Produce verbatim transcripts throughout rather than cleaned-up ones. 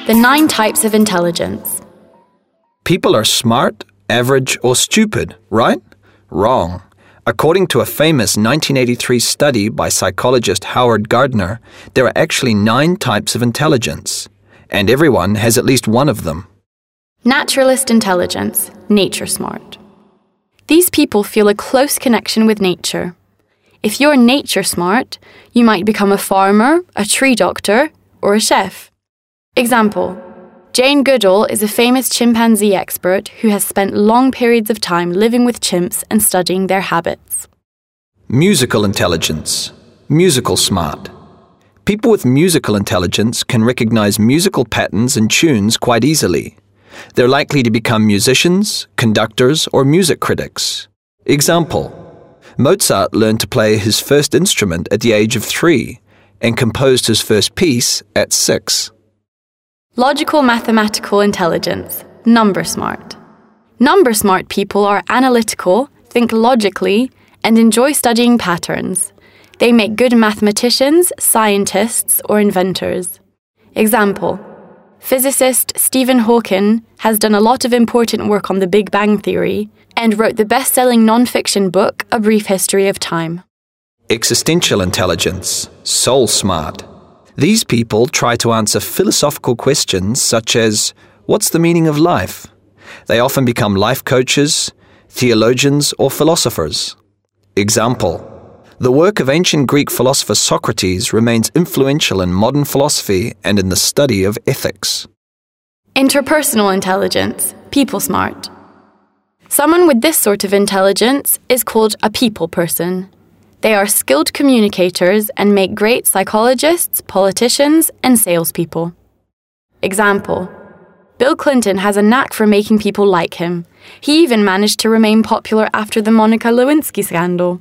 The nine types of intelligence. People are smart, average, or stupid, right? Wrong. According to a famous nineteen eighty-three study by psychologist Howard Gardner, there are actually nine types of intelligence, and everyone has at least one of them. Naturalist intelligence, nature smart. These people feel a close connection with nature. If you're nature smart, you might become a farmer, a tree doctor, or a chef. Example: Jane Goodall is a famous chimpanzee expert who has spent long periods of time living with chimps and studying their habits. Musical intelligence, musical smart. People with musical intelligence can recognize musical patterns and tunes quite easily. They're likely to become musicians, conductors, or music critics. Example: Mozart learned to play his first instrument at the age of three and composed his first piece at six. Logical mathematical intelligence, number smart. Number smart people are analytical, think logically, and enjoy studying patterns. They make good mathematicians, scientists, or inventors. Example: Physicist Stephen Hawking has done a lot of important work on the Big Bang Theory and wrote the best-selling non-fiction book, A Brief History of Time. Existential intelligence, soul smart. These people try to answer philosophical questions such as, what's the meaning of life? They often become life coaches, theologians, or philosophers. Example: The work of ancient Greek philosopher Socrates remains influential in modern philosophy and in the study of ethics. Interpersonal intelligence, people smart. Someone with this sort of intelligence is called a people person. They are skilled communicators and make great psychologists, politicians, and salespeople. Example: Bill Clinton has a knack for making people like him. He even managed to remain popular after the Monica Lewinsky scandal.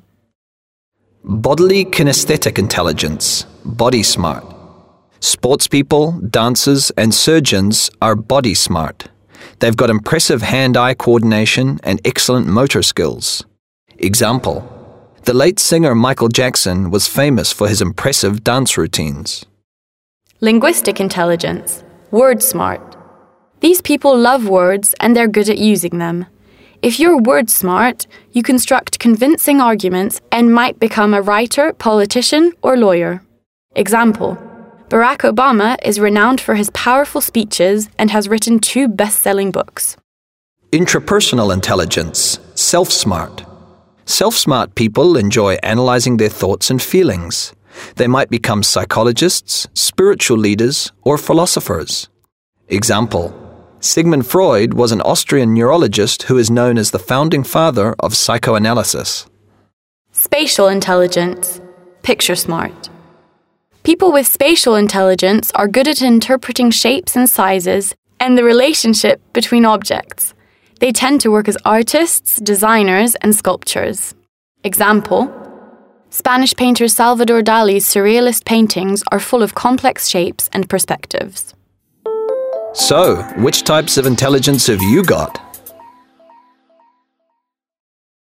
Bodily kinesthetic intelligence, body smart. Sportspeople, dancers, and surgeons are body smart. They've got impressive hand-eye coordination and excellent motor skills. Example: The late singer Michael Jackson was famous for his impressive dance routines. Linguistic intelligence, word smart. These people love words and they're good at using them. If you're word smart, you construct convincing arguments and might become a writer, politician, or lawyer. Example: Barack Obama is renowned for his powerful speeches and has written two best-selling books. Intrapersonal intelligence, self-smart. Self-smart people enjoy analyzing their thoughts and feelings. They might become psychologists, spiritual leaders, or philosophers. Example: Sigmund Freud was an Austrian neurologist who is known as the founding father of psychoanalysis. Spatial intelligence, picture smart. People with spatial intelligence are good at interpreting shapes and sizes and the relationship between objects. They tend to work as artists, designers, and sculptors. Example: Spanish painter Salvador Dali's surrealist paintings are full of complex shapes and perspectives. So, which types of intelligence have you got?